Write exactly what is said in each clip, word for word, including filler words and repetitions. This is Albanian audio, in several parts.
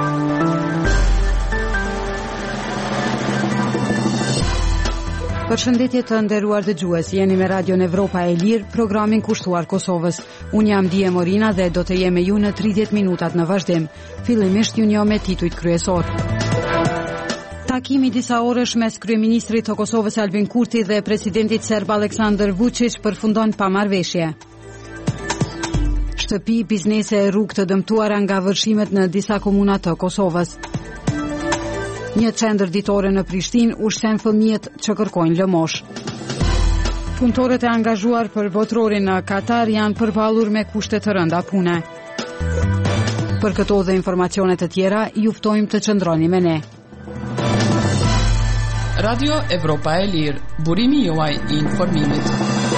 Përshëndetje të nderuar dëgjues, jeni me Radion Evropa e Lirë, programin kushtuar Kosovës. Unë jam Dije Morina dhe do të jem me ju në tridhjetë minutat në vazhdim. Fillimisht ju njoh me titujt kryesor. Takimi disa orësh mes kryeministrit të Kosovës Albin Kurti dhe presidentit serb Aleksandar Vučić përfundon pa marrëveshje. Shtëpi, biznese e rrugë të dëmtuara nga vërshimet në disa komuna të Kosovës. Një qendër ditore në Prishtinë ushqen fëmijët që kërkojnë lëmosh. Punëtorët e angazhuar për botrorin në Katar janë përballur me kushte të rënda pune. Për këto dhe informacione të tjera, ju ftojmë të qëndroni me ne. Radio Evropa e Lirë, burimi juaj i informimit.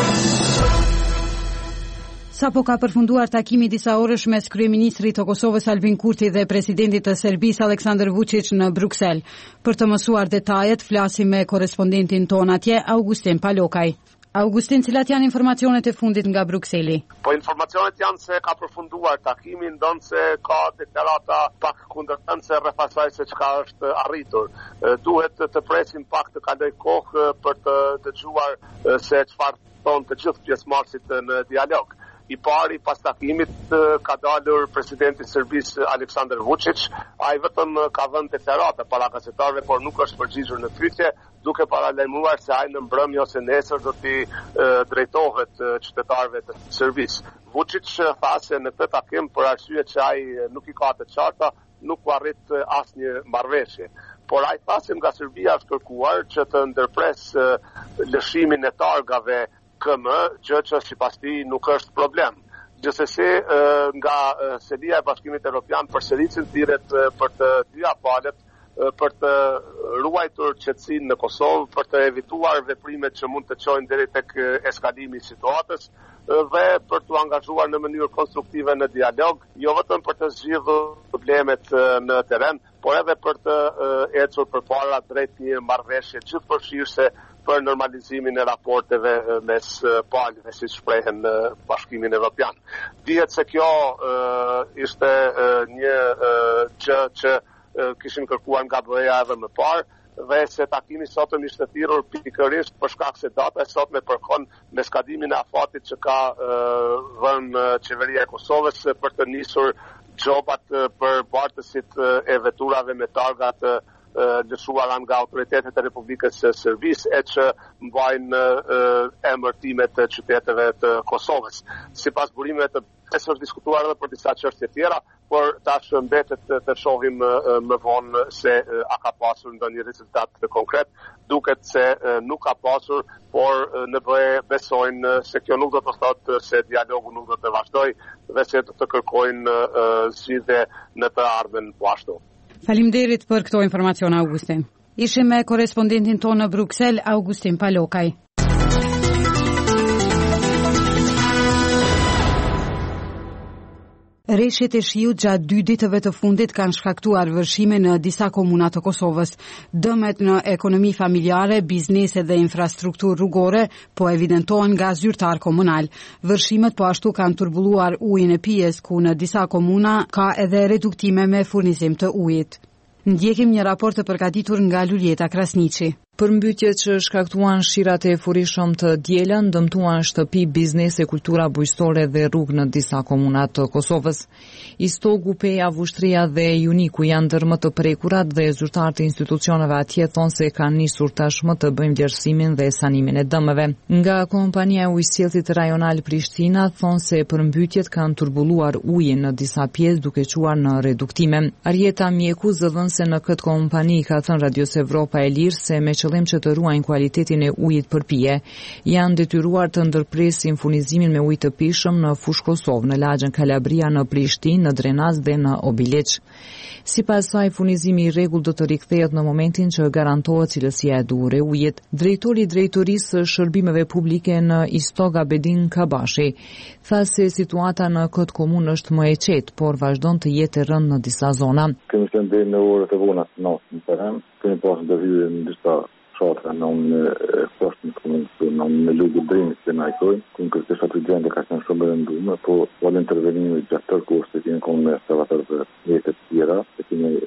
Sapo ka përfunduar takimi disa orësh mes kryeministrit të Kosovës Albin Kurti dhe presidentit të Serbisë Aleksandar Vučić në Bruksel. Për të mësuar detajet, flasim me korrespondentin ton atje, Augustin Palokaj. Augustin, cilat janë informacionet e fundit nga Brukseli? Po informacionet janë se ka përfunduar takimi, ndonë se ka deklarata pak kundërshtuese rreth asaj se çka është arritur. Duhet të presim pak të kaloj kohë për të dëgjuar se çfarë thonë të gjithë pjesëmarrësit në dialog. I pari pas takimit ka dalur presidenti i Serbisë Aleksandar Vučić, ai vetëm ka vënë deklarata para gazetarëve, por nuk është përgjigjur në pyetje, duke paralajmëruar se ai në mbrëmje ose nesër do t'i drejtohet qytetarëve të Serbisë. Vučić tha se në këtë takim, për arsye që ai nuk i ka të qarta, nuk u arrit asnjë marrëveshje. Por ai tha se nga Serbia është kërkuar që të ndërpres lëshimin e targave K M, gjë që sipas tij nuk është problem. Gjithsesi, nga Selia e Bashkimit Evropian përsëricin thirrjet për të dyja palët për të ruajtur qetësinë në Kosovë, për të evituar veprimet që mund të çojnë deri tek eskalimi i situatës dhe për të angazhuar në mënyrë konstruktive në dialog, jo vetëm për të zgjidhur problemet në terren, por edhe për të ecur përpara drejt një marrëveshje gjithëpërfshirëse për normalizimin e raporteve mes palëve, siç shprehen në Bashkimin Evropian. Dihet se kjo uh, ishte uh, një uh, gjë që uh, kishin kërkuar nga B E-ja edhe më parë, dhe se takimi sotëm ishte thirrur pikërisht për shkak se data e sotme përkon me skadimin e afatit që ka uh, dhënë uh, qeveria e Kosovës për të nisur gjobat uh, për bartësit uh, e veturave me targat uh, lëshuara nga autoritetet e Republikës së Serbisë e që mbajnë emërtimet të qyteteve të Kosovës. Sipas burimeve të pjesë është diskutuar edhe për disa çështje tjera, por tash mbetet të shohim më vonë se a ka pasur ndonjë rezultat konkret. Duket se nuk ka pasur, por në B E besojnë se kjo nuk do të thotë se dialogu nuk do të vazhdojë dhe se do të kërkojnë zgjidhje në të ardhmen po ashtu. Faleminderit për këto informacione, Augustin. Ishim me korrespondentin tonë në Bruksel, Augustin Palokaj. Rreshjet e shiut gjatë dy ditëve të fundit kanë shkaktuar vërshime në disa komuna të Kosovës. Dëmet në ekonomi familjare, biznese dhe infrastrukturë rrugore po evidentohen nga zyrtar komunal. Vërshimet po ashtu kanë turbulluar ujin e pijes, ku në disa komuna ka edhe reduktime me furnizim të ujit. Ndjekim një raport të përgatitur nga Luljeta Krasniqi. Përmbytjet që shkaktuan shirat e furishëm të dielën dëmtuan shtëpi, biznese, kultura bujqësore dhe rrugë në disa komuna të Kosovës. Istogu, Peja, Vushtria dhe Juniku janë ndër më të prekurat dhe zyrtarët e institucioneve atje thonë se kanë nisur tashmë të bëjmë vlerësimin dhe sanimin e dëmeve. Nga kompania e ujësjellësit rajonal Prishtina thonë se përmbytjet kanë turbulluar ujin në disa pjesë duke quar në reduktime. Arjeta Mjeku, zëdhënëse në këtë kompani, ka thënë Radios Evropa e Lirë se me qëllim që të ruajnë cilësinë e ujit për pije, janë detyruar të ndërpresin furnizimin me ujë të pijshëm në fushë Kosovë, në lagjën Kalabria, në Prishtinë, në Drenaz dhe në Obiliq. Sipas saj, furnizimi i rregullt do të rikthehet në momentin që garantohet cilësia e duhur e ujit. Drejtori i Drejtorisë së Shërbimeve Publike në Istog, Abedin Kabashi, tha se situata në këtë komunë është më e qetë, por vazhdon të jetë e rëndë në disa zona. Kemi qenë deri në orët e vona të natës në terren, kemi pasur ndërhyrje në disa shatra në unë poshtë në komunë, në unë në lugë drimit që na i kojnë, ku në kërkesha të gjende ka qenë shumë rëndume, po valë intervenimi gjatë tërë kohës të kemi konë me salvatër dhe jetët tjera, të kemi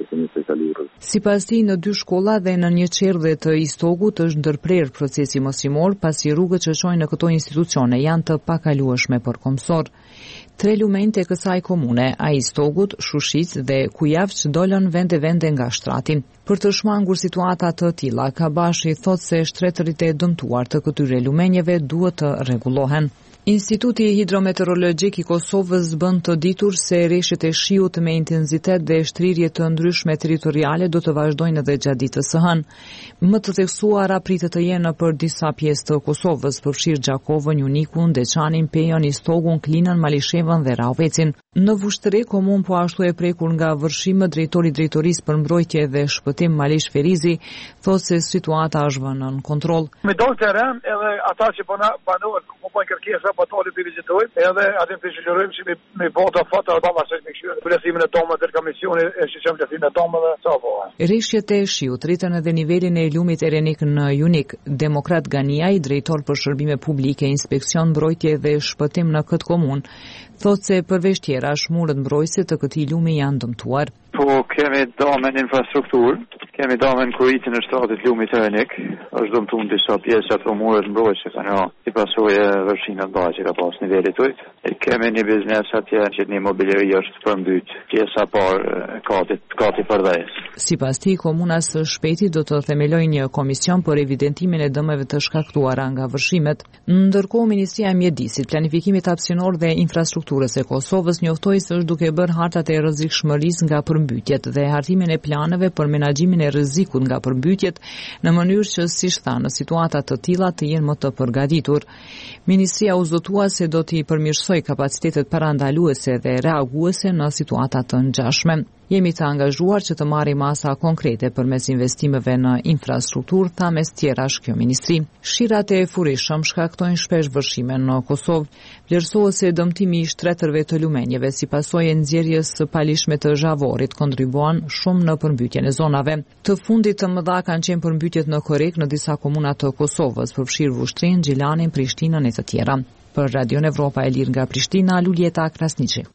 Sipas tij, në dy shkolla dhe në një qerdhe të Istogut është ndërprer procesi mësimor, pasi rrugët që shojnë në këto institucione janë të pakalueshme për kombësor. Tre lumenjtë e kësaj komune, a Istogut, Shushic dhe Kujavç, dolën vende vende nga shtrati. Për të shmangur situata të tilla, Kabashi thotë se shtretërit e dëmtuar të këtyre lumenjeve duhet të rregullohen. Instituti Hidrometeorologjik i Kosovës bën të ditur se rreshtet e shiut me intensitet dhe shtrirje të ndryshme territoriale do të vazhdojnë edhe gjatë ditës së hënë. Më të theksuara pritet të jenë për disa pjesë të Kosovës, përfshirë Gjakovën, Junikun, Deçanin, Pejën, Istogun, Klinën, Malishevën dhe Rahovecin. Në Vushtrri, komunë po ashtu e prekur nga vërshime, drejtori i drejtorisë për mbrojtje dhe shpëtim Malish Ferizi thotë se situata është vënë në kontroll. Me dol terren edhe ata që banohen, po bën kërkesa patolë të vizitojnë, edhe atë të shoqërojmë si me, me bota foto apo pastaj me kështu. Plasimin e tomave të komisionit e shqetësim plasimin e tomave sa po. Rreshtet e shiut rritën edhe nivelin e lumit erenik në Junik. Demokrat Ganiaj, drejtor për shërbime publike, inspeksion mbrojtje dhe shpëtim në këtë komunë, thotë se përveç tjera shmurët mbrojtëse të këtij lumi janë dëmtuar. Po kemi damen infrastruktur, kemi damen kuritin e shtatit lumit erenik, është dëmtuar në disa pjesa të murët mbrojtëse kanë ra, si pasojë vërshinat baje që ka pas nivelit ujt. E kemi një biznes atje që një mobileri është përmbyt, pjesa parë kati, kati përdhejës. Sipas tij, komuna së Shpeti do të themelojë një komision për evidentimin e dëmeve të shkaktuara nga vërshimet. Ndërkohë, Ministria e Mjedisit, Planifikimit Hapësinor dhe Infrastrukturës e Kosovës njoftoi se është duke bërë hartat e rrezikshmërisë nga përmbytjet dhe hartimin e planeve për menaxhimin e rrezikut nga përmbytjet në mënyrë që, siç tha, në situata të tilla të jenë më të përgatitur. Ministria u zotua se do t'i përmirësoj kapacitetet parandaluese dhe reaguese në situata të ngjashme. Jemi të angazhuar që të marrim masa konkrete përmes investimeve në infrastrukturë, tha mes tjerash kjo ministri. Shirat e furishëm shkaktojnë shpesh vërshime në Kosovë. Vlerësohet se dëmtimi i shtretërve të lumenjeve si pasojë e nxjerrjes së palishme të zhavorit kontribuan shumë në përmbytjen e zonave. Të fundit të mëdha kanë qenë përmbytjet në Korrek në disa komuna të Kosovës, përfshirë Vushtrinë, Gjilanin, Prishtinën e të tjera. Për Radion Evropa e Lirë nga Prishtina, Luljeta Krasniqi.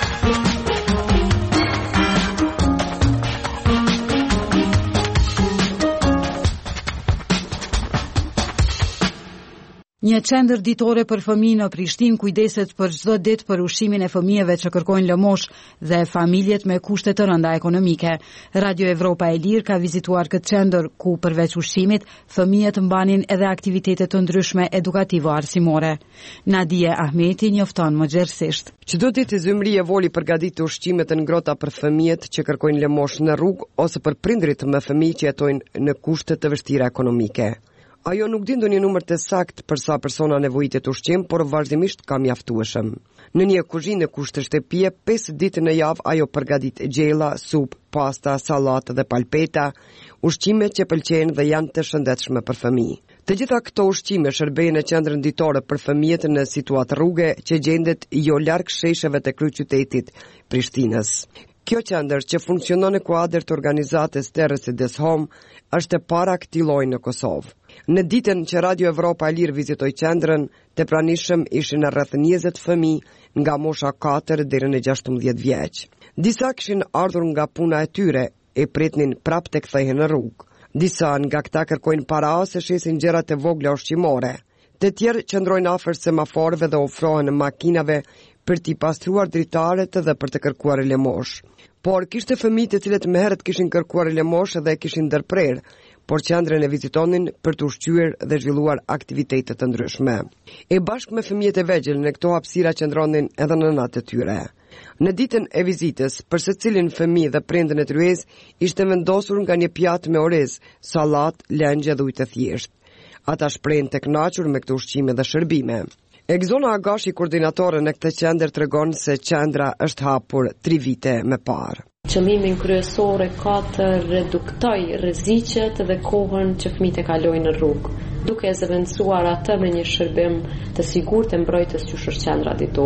Një qendër ditore për fëmijë në Prishtinë kujdeset për çdo ditë për ushqimin e fëmijëve që kërkojnë lëmosh dhe familjet me kushte të rënda ekonomike. Radio Evropa e Lirë ka vizituar këtë qendër ku përveç ushqimit, fëmijët mbanin edhe aktivitete të ndryshme edukativo-arsimore. Nadia Ahmeti njofton më gjerësisht. Çdo ditë Zymri e Voli përgatit ushqime të ngrohta për fëmijët që kërkojnë lëmosh në rrugë ose për prindrit me fëmijë që jetojnë në kushte të vështira ekonomike. Ajo nuk di ndonjë numër të saktë për sa persona nevojitet ushqim, por vazhdimisht ka mjaftueshëm. Në një kuzhinë kushte shtëpie, pesë ditë në javë ajo përgatit gjella, supë, pasta, sallatë dhe palpeta, ushqime që pëlqejnë dhe janë të shëndetshme për fëmijë. Të gjitha këto ushqime shërbejnë në qendrën ditore për fëmijët në situatë rruge që gjendet jo larg shesheve të kryeqytetit Prishtinës. Kjo qendër që funksionon në kuadër të organizatës Terraces Home është e para këtij lloji në Kosovë. Në ditën që Radio Evropa e Lirë vizitoi qendrën, të pranishëm ishin rreth njëzet fëmijë nga mosha katër deri në gjashtëmbëdhjetë vjeç. Disa kishin ardhur nga puna e tyre e pritnin prap të kthehen në rrugë. Disa nga këta kërkojnë para ose shesin gjëra të vogla ushqimore. Të tjerë qëndrojnë afër semaforëve dhe ofrohen makinave për t'i pastruar dritaret dhe për të kërkuar lëmosh. Por kishte fëmijë të cilët më herët kishin kërkuar lëmosh dhe kishin ndërprer, por qendrën e vizitonin për të ushqyer dhe zhvilluar aktivitete të ndryshme. E bashkë me fëmijët e vegjël në këto hapësira qëndronin edhe nënat e tyre. Në ditën e vizitës, për secilin fëmijë dhe prindën e tryez, ishte vendosur nga një pjatë me orez, sallat, lëngje dhe ujë të thjeshtë. Ata shprehen të kënaqur me këto ushqime dhe shërbime. Egzona Agashi, koordinatore në këtë qendër, tregon se qendra është hapur tri vite më parë. Qëllimin kryesor ka të reduktoj rreziqet dhe kohën që fëmijët e kalojnë në rrugë, duke zëvendësuar atë me një shërbim të sigurt të mbrojtjes që është qendra ditore.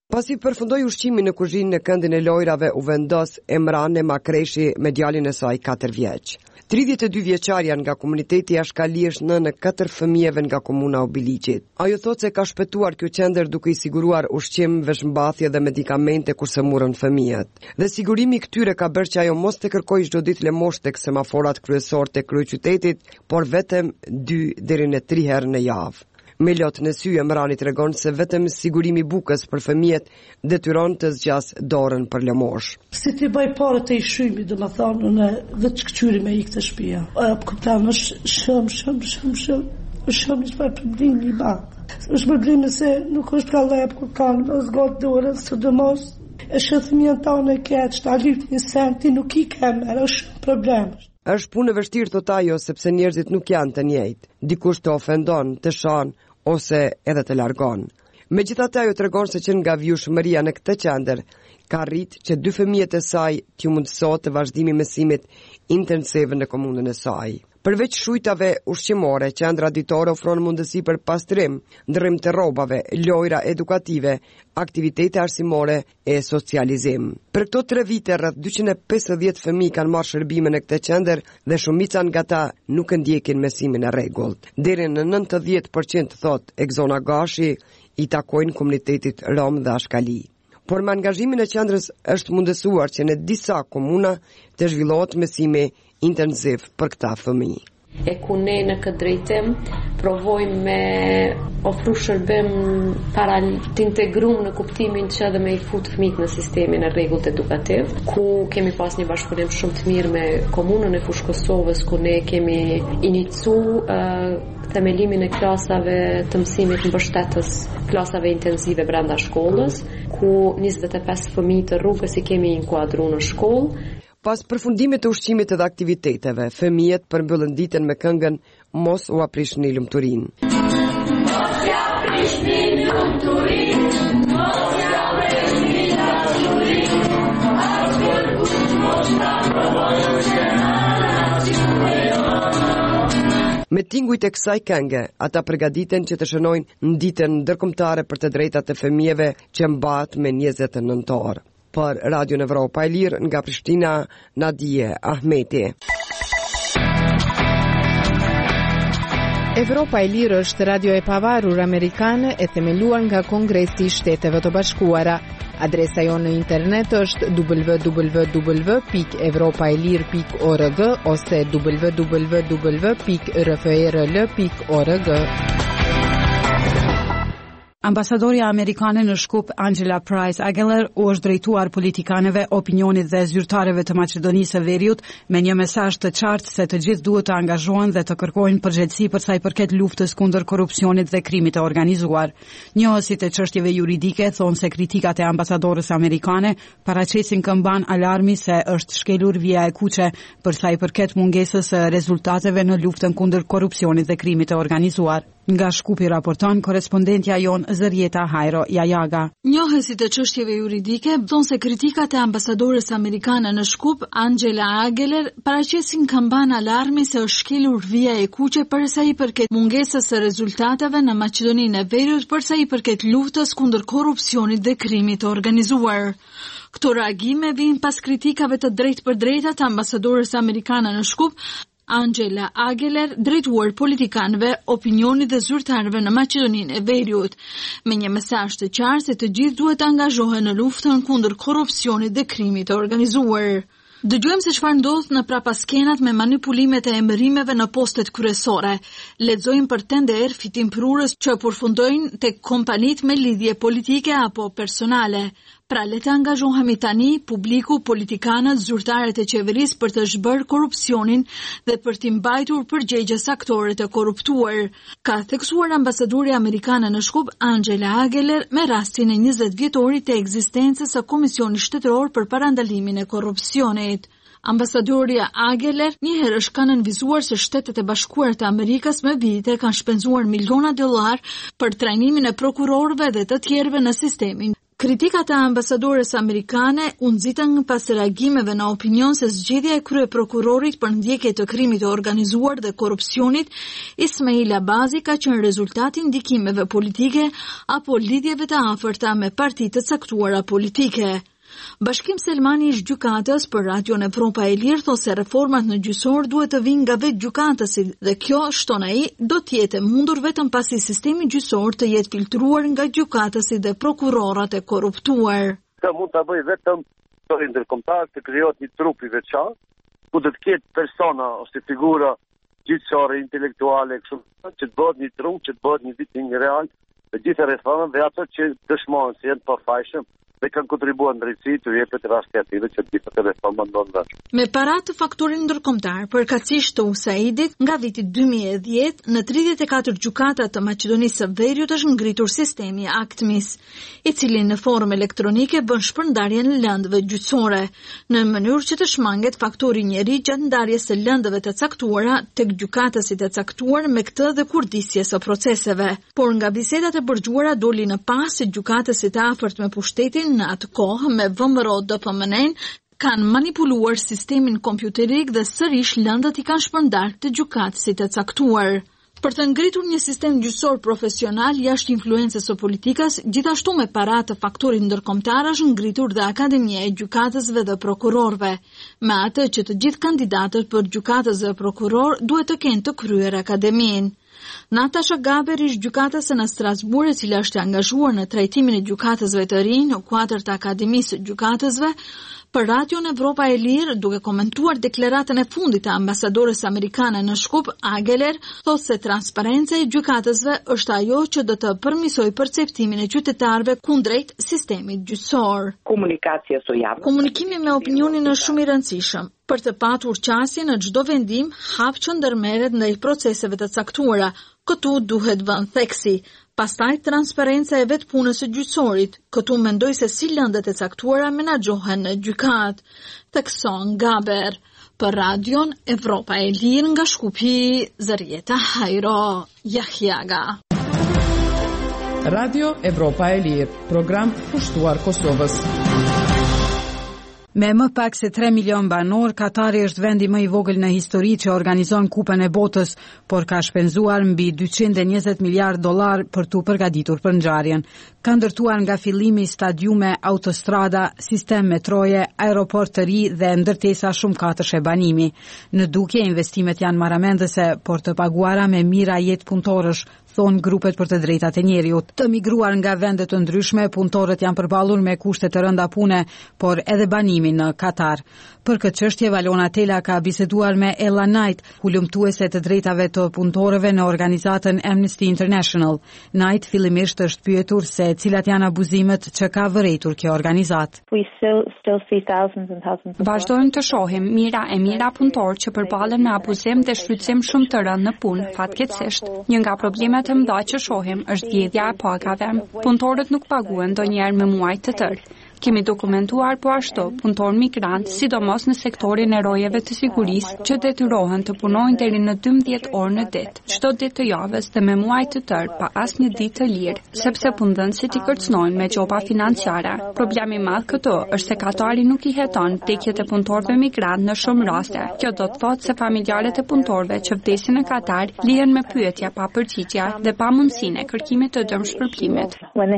Pasi përfundoi ushqimin në kuzhinë në këndin e lojrave, u vendos Emrane Makreshi me djalin e saj katër vjeç. tridhjetë e dy vjeçarja nga komuniteti Ashkali është nënë e katër fëmijëve nga komuna Obiliqit. Ajo thotë se ka shpëtuar kjo qendër duke i siguruar ushqim, veshmbathje dhe medikamente kurse murën fëmijët. Dhe sigurimi këtyre ka bërë që ajo mos të kërkojë çdo ditë lemosh tek semaforat kryesor të kryeqytetit, por vetëm dy deri në tri herë në javë. Me lot në sy, Emrani tregon se vetëm sigurimi bukës për fëmijët detyron të zgjas dorën për lëmosh. Si ti bëj parë të i shymi, do më thonë, në vetë këqyri me i këtë shpia. Për këptam është shumë, shumë, shumë, shumë, shumë ishtë për problem një batë. është problemi se nuk është ka lep kur kanë, më zgotë dorën, së dëmos, e shëthëmijën tonë e keqë, ta lypë një senti, nuk i kemë, është shumë problem. Është punë e vështirë thot ajo sepse njerëzit nuk janë të njëjtë. Dikush të ofendon, të shan ose edhe të largon. Megjithatë ajo tregon se që nga vjushmëria në këtë qendër ka rrit që dy fëmijët e saj t'ju mundësohet të vazhdimi mësimit intensiv në komunën e saj. Përveç shujtave ushqimore, qendra ditore ofron mundësi për pastrim, ndërrim të rrobave, lojra edukative, aktivitete arsimore e socializim. Për këto tre vite rreth dyqind e pesëdhjetë fëmijë kanë marrë shërbime në këtë qendër dhe shumica nga ata nuk ndjekin mësimin e rregullt. Deri në nëntëdhjetë përqind thot Egzona Gashi i takojnë komunitetit Rom dhe Ashkali. Por me angazhimin e qendrës është mundësuar që në disa komuna të zhvillohet mësimi intensiv për këta fëmijë. E ku ne në këtë drejtim provojmë me ofru shërbim para të integrum në kuptimin që edhe me i fut fëmijët në sistemin e rregullt edukativ, ku kemi pas një bashkëpunim shumë të mirë me komunën e Fushë Kosovës, ku ne kemi inicu uh, themelimin e klasave të mësimit mbështetës, klasave intensive brenda shkollës, ku njëzet e pesë fëmijë të rrugës i kemi inkuadru në shkollë. Pas përfundimit të ushqimit dhe aktiviteteve, fëmijët përmbyllën ditën me këngën Mos u aprishni lumturin. Mos ja aprishni lumturin, mos ja aprishni lumturin, askur kush mos ta provojë Me tingujt e kësaj këngë, ata përgatiten që të shënojnë në ditën ndërkombëtare për të drejtat e fëmijëve që mbahet me njëzet nëntor. Për Radio Evropa e Lirë nga Prishtina, Nadije Ahmeti. Evropa e Lirë është radio e pavarur amerikane e themeluar nga Kongresi i Shteteve të Bashkuara. Adresa jonë në internet është w w w pikë evropaelir pikë org ose w w w pikë r f r l pikë org. Ambasadorja amerikane në Shkup, Angela Price Aguilar, u është drejtuar politikanëve, opinionit dhe zyrtarëve të Maqedonisë së Veriut me një mesazh të qartë se të gjithë duhet të angazhohen dhe të kërkojnë përgjegjësi për sa i përket luftës kundër korrupsionit dhe krimit të organizuar. Njohësit e çështjeve juridike thonë se kritikat e ambasadorës amerikane paraqesin këmban alarmi se është shkelur vija e kuqe për sa i përket mungesës së rezultateve në luftën kundër korrupsionit dhe krimit të organizuar. Nga Shkupi raporton korespondentja jon Zërieta Hajro Jajaga. Njohësit e çështjeve juridike thonë se kritikat e ambasadores amerikane në Shkup, Angela Aguilar, paraqesin kamban alarmi se është shkelur vija e kuqe për sa i përket mungesës së rezultateve në Maqedoninë e Veriut për sa i përket luftës kundër korrupsionit dhe krimit të organizuar. Këto reagime vijnë pas kritikave të drejtë për drejta të ambasadores amerikane në Shkup, Angela Aguilar, drejtuar politikanëve, opinionit dhe zyrtarëve në Maqedoninë e Veriut, me një mesazh të qartë se të gjithë duhet të angazhohen në luftën kundër korrupsionit dhe krimit të organizuar. Dëgjojmë se çfarë ndodh në prapaskenat me manipulimet e emërimeve në postet kryesore. Lexojmë për tender fitimprurës që përfundojnë tek kompanitë me lidhje politike apo personale. Pra le të angazhohemi tani, publiku, politikanët, zyrtarët e qeverisë për të zhbërë korrupsionin dhe për t'i mbajtur përgjegjës aktorët e korruptuar, ka theksuar ambasadorja amerikane në Shkup, Angela Aguilar, me rastin e njëzet vjetorit të ekzistencës së Komisionit Shtetëror për Parandalimin e Korrupsionit. Ambasadorja Aguilar njëherë është kanë nënvizuar se Shtetet e Bashkuara të Amerikës me vite kanë shpenzuar miliona dollar për trajnimin e prokurorëve dhe të tjerëve në sistemin Kritikat e ambasadores amerikane u nxitën pas reagimeve në opinion se zgjedhja e kryeprokurorit për ndjekje të krimit të organizuar dhe korrupsionit Ismail Abazi ka qenë rezultati ndikimeve politike apo lidhjeve të afërta me parti të caktuara politike. Bashkim Selmani ish gjykatës për Radion Evropa e Lirë thosë se reformat në gjysor duhet të vinë nga vetë gjykatësi dhe kjo, shton ai, do të jetë mundur vetëm pasi sistemi gjysor të jetë filtruar nga gjykatësi dhe prokurorat e korruptuar. Kjo mund ta bëj vetëm të ndërkombëtar të krijohet një trup i veçantë ku do të ketë persona ose figura gjyqësore intelektuale kështu që të bëhet një trup, që të bëhet një viting real të gjitha reformat dhe ato që dëshmojnë se janë pafajshëm dhe kanë kontribuar në drejtësi të jepet rasti atyre që gjithë të reforma ndonë. Me parat të faktorit ndërkombëtar, përkatësisht të Usaidit, nga viti dy mijë e dhjetë, në tridhjetë e katër gjykata të Maqedonisë së Veriut është ngritur sistemi Aktmis, i cili në formë elektronike bën shpërndarjen e lëndëve gjyqësore, në mënyrë që të shmanget faktori njeri gjatë ndarjes së lëndëve të caktuara tek gjykatësit e caktuar me këtë dhe kurdisjes së proceseve. Por nga bisedat e bërgjuara doli në pas se gjykatësit e afërt me pushtetin në atë kohë me V M R O D P M N kanë manipuluar sistemin kompjuterik dhe sërish lëndët i kanë shpërndar të gjykatësit e caktuar. Për të ngritur një sistem gjyqësor profesional jashtë influencës së politikës, gjithashtu me para të faktorit ndërkombëtar është ngritur dhe Akademia e Gjykatësve dhe Prokurorëve, me atë që të gjithë kandidatët për gjykatës dhe prokuror duhet të kenë të kryer akademinë. Natasha Gaber ish gjykatëse në Strasbourg, e cila është angazhuar në trajtimin e gjykatësve të rinj në kuadër të Akademisë së Gjykatësve, për Radion Evropa e Lirë, duke komentuar deklaratën e fundit të ambasadores amerikane në Shkup, Ageler, thotë se transparenca e gjykatësve është ajo që do të përmirësojë perceptimin e qytetarëve kundrejt sistemit gjyqësor. Komunikimi me opinionin është shumë i rëndësishëm. Për të patur qasje në çdo vendim, hap që ndërmerret ndaj proceseve të caktuara. Këtu duhet vënë theksi. Pastaj transparenca e vetë punës së gjyqësorit. Këtu mendoj se si lëndet e caktuara menaxhohen në gjykat. Thekson Gaber. Për Radion Evropa e Lirë nga Shkupi, Zarieta Hajro Jahjaga. Radio Evropa e Lirë, program pushtuar Kosovës. Me më pak se tre milion banor, Katari është vendi më i vogël në histori që organizon Kupën e Botës, por ka shpenzuar mbi dyqind e njëzet miliard dollar për tu përgatitur për ngjarjen. Ka ndërtuar nga fillimi stadiume, autostrada, sistem metroje, aeroport të ri dhe ndërtesa shumë katësh e banimi. Në dukje investimet janë marramendëse, por të paguara me mira jetë punëtorësh, thonë grupet për të drejtat e njeriut. Të migruar nga vende të ndryshme, punëtorët janë përballur me kushte të rënda pune, por edhe banimi në Katar. Për këtë çështje Valona Tela ka biseduar me Ella Knight, hulumtuese të drejtave të punëtorëve në organizatën Amnesty International. Knight fillimisht është pyetur se cilat janë abuzimet që ka vërejtur kjo organizat. Vazhdojmë të shohim mira e mira punëtorë që përballen me abuzim dhe shfrytëzim shumë të rënd në punë, fatkeqësisht. Një nga problemet të mëdha që shohim është vjedhja e pagave. Punëtorët nuk paguhen ndonjëherë me muaj të tërë. Kemi dokumentuar po ashtu punëtorë migrantë, sidomos në sektorin e rojeve të sigurisë, që detyrohen të punojnë deri në dymbëdhjetë orë në ditë, çdo ditë të javës dhe me muaj të tërë pa asnjë ditë të lirë, sepse punëdhënësit i kërcënojnë me gjoba financiare. Problemi i madh këtu është se Katari nuk i heton vdekjet e punëtorëve migrantë në shumë raste. Kjo do të thotë se familjarët e punëtorëve që vdesin në Katar lihen me pyetja pa përgjigje dhe pa mundësinë e kërkimit të dëmshpërblimit.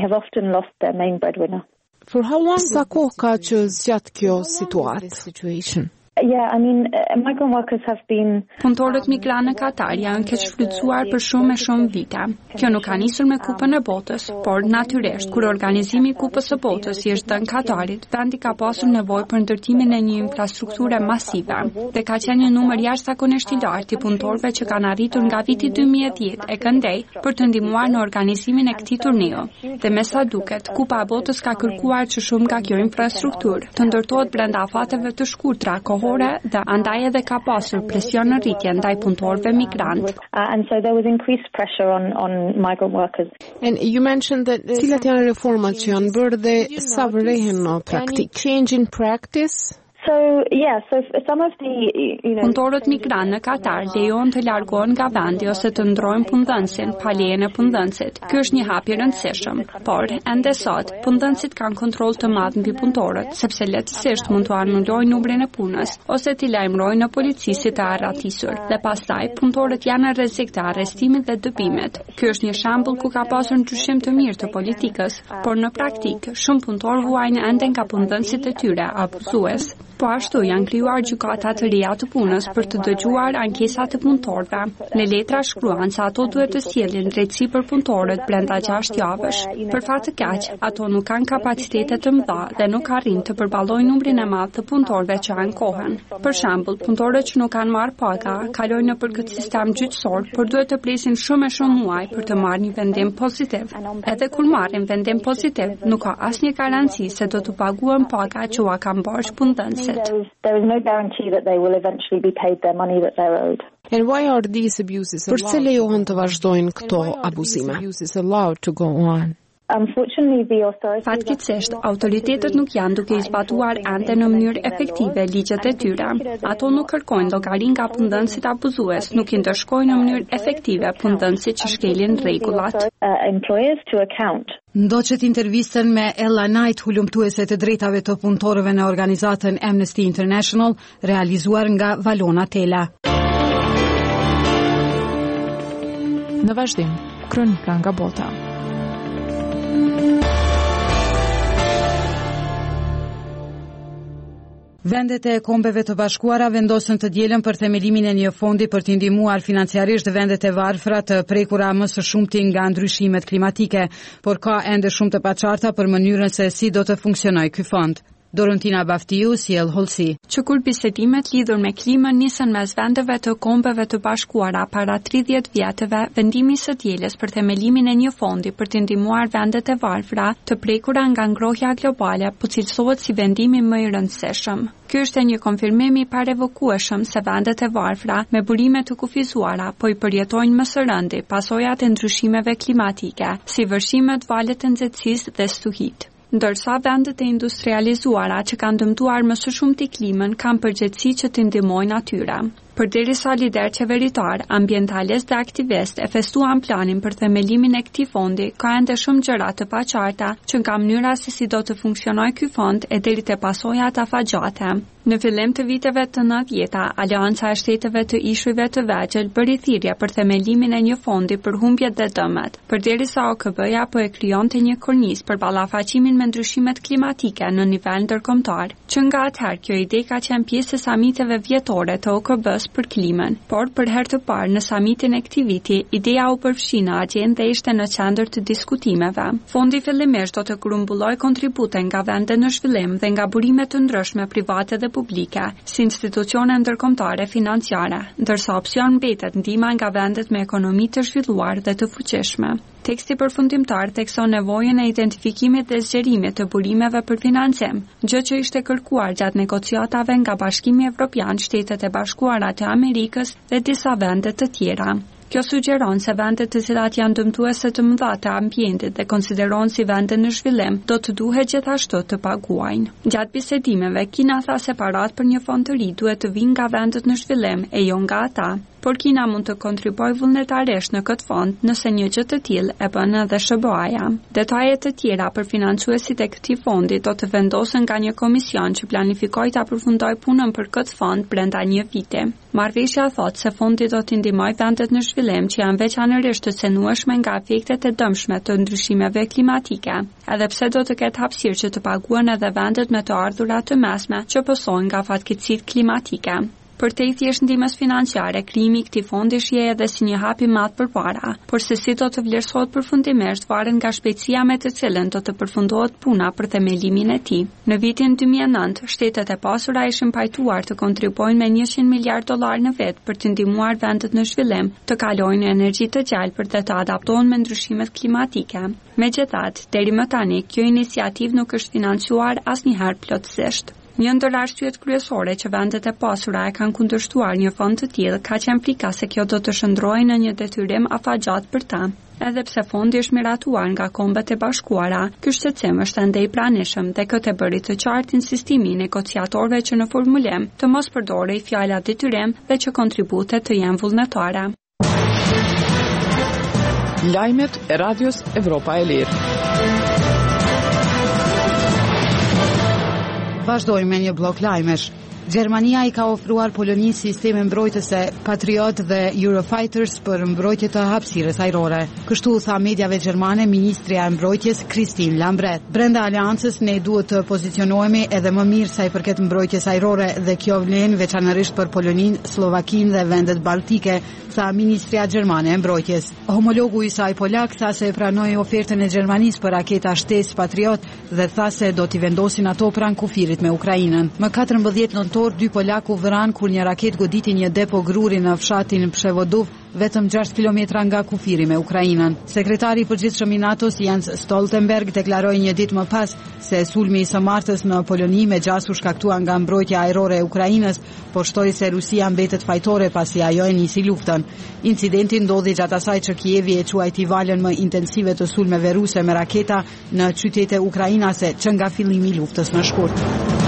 For how long sa kohë ka që zgjat kjo situatë? Yeah, I mean, uh, migrant workers have been... Punëtorët migrantë në Katar janë keq shfrytzuar për shumë e shumë vite. Kjo nuk ka nisur me Kupën e Botës, por natyrisht kur organizimi i Kupës së Botës i është dhënë Katarit, vendi ka pasur nevojë për ndërtimin e një infrastrukture masive dhe ka qenë një numër jashtëzakonisht i lartë i punëtorëve që kanë arritur nga viti dy mijë e dhjetë e këndej për të ndihmuar në organizimin e këtij turneu. Dhe me sa duket, Kupa e Botës ka kërkuar që shumë nga kjo infrastrukturë të ndërtohet brenda afateve të shkurtra dhe andaj edhe ka pasur presion në rritje ndaj punëtorëve migrantë. And so there was increased pressure on on migrant workers. And you mentioned that cilat janë reformat që janë bërë dhe sa vërehen në praktik? Change in practice? So, yeah, so some of the, you know... Punëtorët migrantë në Katar lejohen të largohen nga vendi ose të ndrojnë punëdhënësin pa lejen e punëdhënësit. Ky është një hap i rëndësishëm, por ende sot punëdhënësit kanë kontroll të madh mbi punëtorët, sepse lehtësisht mund të anullojnë numrin e punës ose t'i lajmërojnë në polici si të arratisur. Dhe pastaj punëtorët janë në rrezik të arrestimit dhe dëbimit. Ky është një shembull ku ka pasur ndryshim të mirë të politikës, por në praktik shumë punëtorë vuajnë ende nga punëdhënësit e tyre abuzues. Po ashtu janë krijuar gjykata të reja të punës për të dëgjuar ankesat e punëtorëve. Në letra shkruan se ato duhet të sjellin drejtësi për punëtorët brenda gjashtë javësh. Për fat të keq, ato nuk kanë kapacitete të mëdha dhe nuk arrin të përballojnë numrin e madh të punëtorëve që ankohen. Për shembull, punëtorët që nuk kanë marrë paga kalojnë nëpër këtë sistem gjyqësor, por duhet të presin shumë e shumë muaj për të marrë një vendim pozitiv. Edhe kur marrin vendim pozitiv, nuk ka asnjë garanci se do të paguhen paga që ua kanë bërë punëdhënësit. There is, there is no guarantee that they will eventually be paid their money that they're owed. And why are these abuses allowed? Përse lejohen të vazhdojnë këto abuzime? Abuses allowed to go on? Fatkeqësisht, autoritetet nuk janë duke i zbatuar ende në mënyrë efektive ligjet e tyre. Ato nuk kërkojnë llogari nga punëdhënësit abuzues, nuk i ndëshkojnë në mënyrë efektive punëdhënësit që shkelin rregullat. Ndoqet intervistën me Ella Knight, hulumtuese të drejtave të punëtorëve në organizatën Amnesty International, realizuar nga Valona Tela. Në vazhdim, kronika nga bota. Vendet e Kombeve të Bashkuara vendosën të dielën për themelimin e një fondi për të ndihmuar financiarisht vendet e varfra të prekura më së shumti nga ndryshimet klimatike, por ka ende shumë të paqarta për mënyrën se si do të funksionojë ky fond. Dorontina Baftiu, sjell Holsi. Që kur bisedimet lidhur me klimën nisën mes vendeve të Kombeve të Bashkuara para tridhjetë vjetëve, vendimi së dielës për themelimin e një fondi për të ndihmuar vendet e varfra të prekura nga ngrohja globale po cilësohet si vendimi më i rëndësishëm. Ky është një konfirmim i parevokueshëm se vendet e varfra me burime të kufizuara po i përjetojnë më së rëndi pasojat e ndryshimeve klimatike, si vërshimet, valet e nxehtësisë dhe stuhit. Ndërsa vendet e industrializuara që kanë dëmtuar më së shumti klimën kanë përgjegjësi që të ndihmojnë atyre. Përderisa lider qeveritar, ambientalist dhe aktivist e festuan planin për themelimin e këtij fondi, ka ende shumë gjëra të paqarta që nga mënyra se si do të funksionojë ky fond e deri te pasojat afagjate. Në fillim të viteve të nëntëdhjetë, Aleanca e Shteteve të Ishujve të Vegjël bëri thirrje për themelimin e një fondi për humbjet dhe dëmet, përderisa O K B-ja po e krijonte një kornizë për ballafaqimin me ndryshimet klimatike në nivel ndërkombëtar. Që nga atëherë kjo ide ka qenë pjesë e samiteve vjetore të O K B-s për klimën, por për herë të parë në samitin e këtij viti, ideja u përfshi në agjendë dhe ishte në qendër të diskutimeve. Fondi fillimisht do të grumbullojë kontribute nga vende në zhvillim dhe nga burime të ndryshme private dhe publike, si institucione ndërkombëtare financiare, ndërsa opsion mbetet ndihma nga vendet me ekonomi të zhvilluar dhe të fuqishme. Teksti përfundimtar thekson nevojën e identifikimit dhe zgjerimit të burimeve për financim, gjë që ishte kërkuar gjatë negociatave nga Bashkimi Evropian, Shtetet e Bashkuara të Amerikës dhe disa vende të tjera. Kjo sugjeron se vendet të cilat janë dëmtuese të mëdha të ambientit dhe konsiderohen si vende në zhvillim, do të duhet gjithashtu të paguajnë. Gjatë bisedimeve, Kina tha se parat për një fond të ri duhet të vinë nga vendet në zhvillim e jo nga ata. Por Kina mund të kontribuojë vullnetarisht në këtë fond nëse një gjë të tillë e bën edhe S B A-ja. Detajet të tjera për financuesit e këtij fondi do të vendosen nga një komision që planifikoi ta përfundojë punën për këtë fond brenda një viti. Marrëveshja thotë se fondi do të ndihmojë vendet në zhvillim që janë veçanërisht të cënueshme nga efektet e dëmshme të ndryshimeve klimatike, edhe pse do të ketë hapësirë që të paguhen edhe vendet me të ardhurat të mesme që pësojnë nga fatkeqësitë klimatike. Për te i thjesht ndihmës financiare, krijimi i këtij fondi shihet edhe si një hap i madh përpara, por se si do të vlerësohet përfundimisht varet nga shpejtësia me të cilën do të përfundohet puna për themelimin e tij. Në vitin dy mijë e nëntë, shtetet e pasura ishin pajtuar të kontribuojnë me njëqind miliard dollar në vit për të ndihmuar vendet në zhvillim të kalojnë në energji të gjelbër dhe të adaptohen me ndryshimet klimatike. Megjithatë, deri më tani, kjo iniciativë nuk është financuar asnjëherë plotësisht. Një ndër arsyet kryesore që vendet e pasura e kanë kundërshtuar një fond të tillë ka qenë frika se kjo do të shndrojë në një detyrim afatgjat për ta. Edhe pse fondi është miratuar nga Kombet e Bashkuara, ky shqetësim është ende i pranishëm dhe këtë bëri të qartë insistimi i negociatorëve që në formulim të mos përdorej fjala detyrim dhe që kontributet të jenë vullnetare. Lajmet e Radios Evropa e Lirë. Vazhdojmë me një blok lajmesh. Gjermania i ka ofruar Polonisë sisteme mbrojtëse Patriot dhe Eurofighters për mbrojtje të hapësirës ajrore. Kështu tha mediave gjermane ministrja e mbrojtjes Christine Lambrecht. Brenda aleancës ne duhet të pozicionohemi edhe më mirë sa i përket mbrojtjes ajrore dhe kjo vlen veçanërisht për Poloninë, Slovakinë dhe vendet baltike, tha ministrja gjermane e mbrojtjes. Homologu i saj polak tha se pranoi ofertën e Gjermanisë për raketa shtesë Patriot dhe tha se do t'i vendosin ato pranë kufirit me Ukrainën. Më katërmbëdhjetë nëntor dy polak u vran kur një raket goditi një depo gruri në fshatin Pshevodov, vetëm gjashtë kilometra nga kufiri me Ukrainën. Sekretari i përgjithshëm i NATO-s Jens Stoltenberg deklaroi një ditë më pas se sulmi i së martës në Poloni me gjas u shkaktua nga mbrojtja ajrore e Ukrainës, por shtoi se Rusia mbetet fajtore pasi ajo e nisi luftën. Incidenti ndodhi gjatë asaj që Kievi e quajti valën më intensive të sulmeve ruse me raketa në qytete ukrainase që nga fillimi i luftës në shkurt.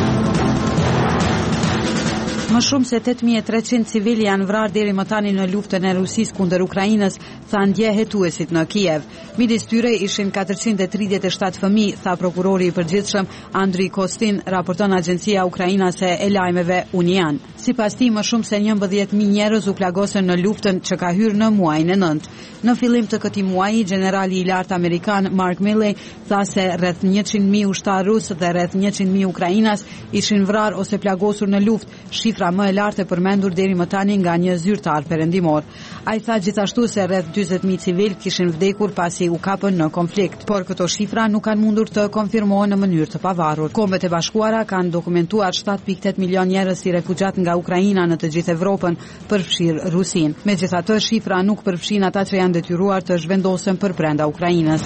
Më shumë se tetë mijë e treqind civili janë vrarë deri më tani në luftën e Rusisë kundër Ukrainës, tha ndje hetuesit në Kiev. Midis tyre ishin katërqind e tridhjetë e shtatë fëmijë, tha prokurori i përgjithshëm Andriy Kostin, raporton agjencia ukrainase e lajmeve Unian. Sipas tij, më shumë se njëmbëdhjetë mijë njerëz u plagosën në luftën që ka hyrë në muajin e nëntë. Në fillim të këtij muaji, generali i lartë amerikan Mark Milley tha se rreth njëqind mijë ushtar rus dhe rreth njëqind mijë ukrainas ishin vrarë ose plagosur në luftë, shifra më e lartë e përmendur deri më tani nga një zyrtar perëndimor. Ai tha gjithashtu se rreth dyzet mijë civil kishin vdekur pasi u kapën në konflikt, por këto shifra nuk kanë mundur të konfirmohen në mënyrë të pavarur. Kombet e Bashkuara kanë dokumentuar shtatë pikë tetë milion njerëz si refugjat nga Ukraina në të gjithë Evropën, përfshirë Rusinë. Megjithatë, shifra nuk përfshin ata që janë detyruar të zhvendosen për brenda Ukrainës.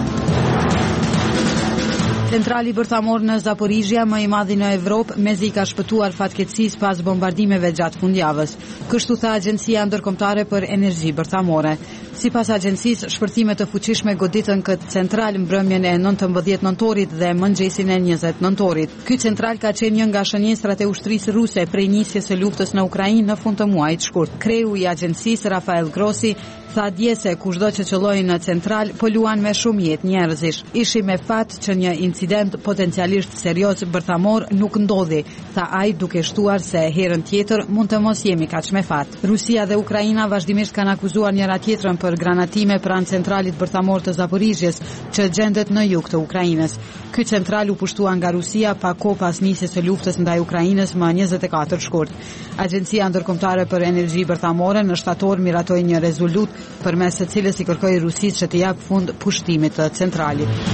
Centrali bërthamor në Zaporizhia, më i madhi në Evropë, mezi ka shpëtuar fatkeqësisë pas bombardimeve gjatë fundjavës. Kështu tha Agjencia Ndërkombëtare për Energji Bërthamore. Sipas agjencisë, shpërthime të fuqishme goditën këtë central mbrëmjen e nëntëmbëdhjetë nëntorit dhe mëngjesin e njëzet nëntorit. Ky central ka qenë një nga shënjestrat e ushtrisë ruse prej nisjes së luftës në Ukrainë në fund të muajit shkurt. Kreu i agjencisë Rafael Grossi tha dje se kushdo që qëlloi në central po luan me shumë jetë njerëzish. Ishi me fat që një incident potencialisht serioz bërthamor nuk ndodhi, tha ai duke shtuar se herën tjetër mund të mos jemi kaq me fat. Rusia dhe Ukraina vazhdimisht kanë akuzuar njëra tjetrën për granatime pranë centralit bërthamor të Zaporizhjes që gjendet në jug të Ukrainës. Ky central u pushtua nga Rusia pa kohë pas nisjes së luftës ndaj Ukrainës më njëzet e katër shkurt. Agjencia Ndërkombëtare për Energji Bërthamore në shtator miratoi një rezolutë përmes së cilës i kërkoi Rusisë që të japë fund pushtimit të centralit.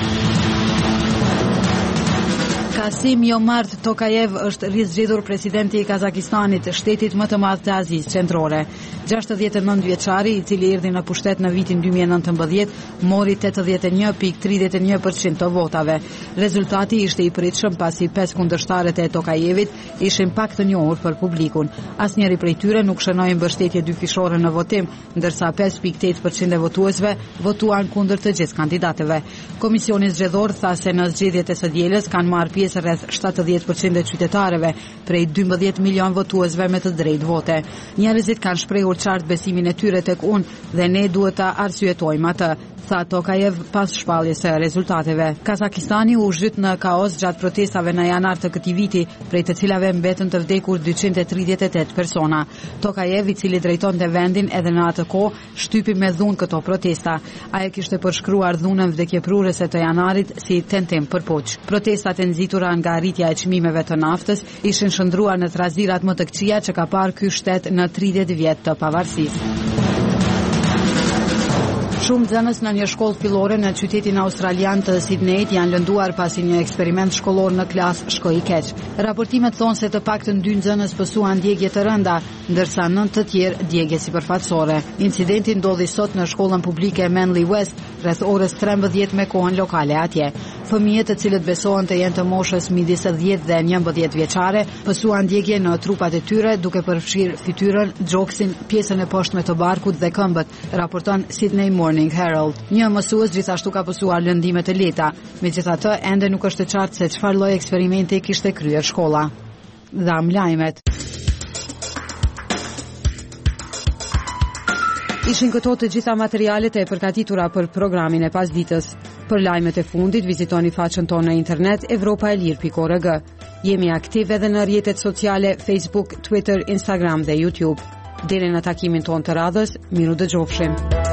Kasim Jomart Tokayev është rizgjedhur presidenti i Kazakistanit, shtetit më të madh të Azisë Qendrore. gjashtëdhjetë e nëntë vjeçari, i cili erdhi në pushtet në vitin dy mijë e nëntëmbëdhjetë, mori tetëdhjetë e një pikë tridhjetë e një përqind të votave. Rezultati ishte i pritshëm pasi pesë kundërshtarët e Tokajevit ishin pak të njohur për publikun. Asnjëri prej tyre nuk shënoi mbështetje dyfishore në votim, ndërsa pesë pikë tetë përqind e votuesve votuan kundër të gjithë kandidatëve. Komisioni zgjedhor tha se në zgjedhjet e së dielës kanë marrë pjesë rreth shtatëdhjetë përqind e qytetarëve prej dymbëdhjetë milion votuesve me të drejtë vote. Njerëzit kanë shprehur qartë besimin e tyre tek unë dhe ne duhet ta arsyetojmë atë, tha Tokayev pas shpalljes së rezultateve. Kazakistani u zhyt në kaos gjatë protestave në janar të këtij viti, prej të cilave mbetën të vdekur dyqind e tridhjetë e tetë persona. Tokayev, i cili drejtonte vendin edhe në atë kohë, shtypi me dhunë këto protesta. Ai kishte përshkruar dhunën vdekjeprurese të janarit si tentim për poç. Protestat e nxitura nga rritja e çmimeve të naftës ishin shndruar në trazirat më të këqija që ka parë ky shtet në tridhjetë vjet të pavarësisë. Shumë nxënës në një shkollë fillore në qytetin australian të Sydneyt janë lënduar pasi një eksperiment shkollor në klasë shkoi keq. Raportimet thonë se të paktën dy nxënës pësuan djegje të rënda, ndërsa nëntë të tjerë djegje sipërfaqësore. Incidenti ndodhi sot në shkollën publike Manly West, rreth orës trembëdhjetë me kohën lokale atje. Fëmijët të cilët besohen të jenë të moshës midis dhjetë dhe njëmbëdhjetë vjeçare pësuan ndjekje në trupat e tyre duke përfshirë fytyrën, gjoksin, pjesën e poshtme të barkut dhe këmbët, raporton Sydney Morning Herald. Një mësues gjithashtu ka pësuar lëndime të lehta. Megjithatë, ende nuk është e qartë se çfarë lloj eksperimenti kishte kryer shkolla. Dham lajmet. Ishin këto të gjitha materialet e përgatitura për programin e pasditës. Për lajmet e fundit, vizitoni faqen tonë në internet evropa e lirë pikë org. Jemi aktiv edhe në rrjetet sociale Facebook, Twitter, Instagram dhe YouTube. Deri në takimin tonë të radhës, miru dëgjofshim.